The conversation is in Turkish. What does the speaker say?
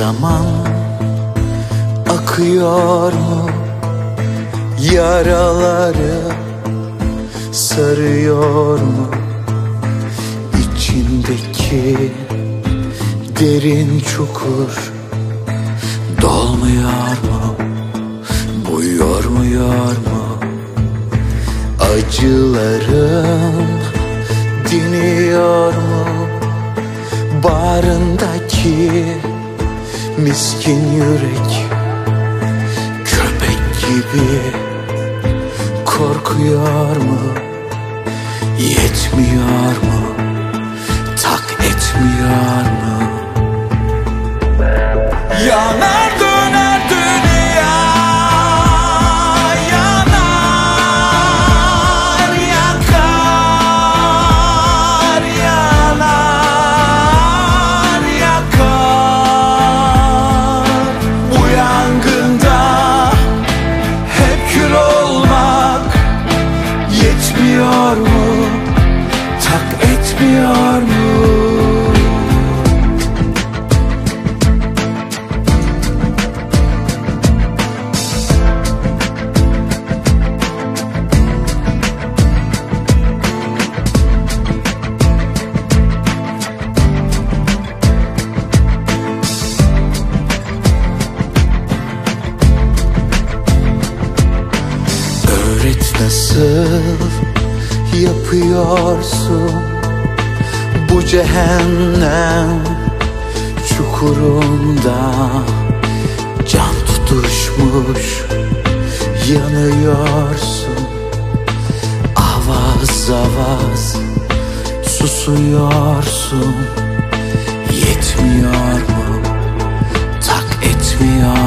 Zaman akıyor mu? Yaraları sarıyor mu? İçindeki derin çukur dolmuyor mu? Bu yormuyor mu? Acıların diniyor mu? Bağrındaki miskin yürek köpek gibi korkuyor mu? Yetmiyor mu? Tak etmiyor mu? Yanar döner dünya, yanar yakar, yanar yakar. Bu yangında hep kül olmak yetmiyor mu? Tak etmiyor mu? Nasıl yapıyorsun bu cehennem çukurunda? Can tutuşmuş yanıyorsun, avaz avaz susuyorsun. Yetmiyor mu? Tak etmiyor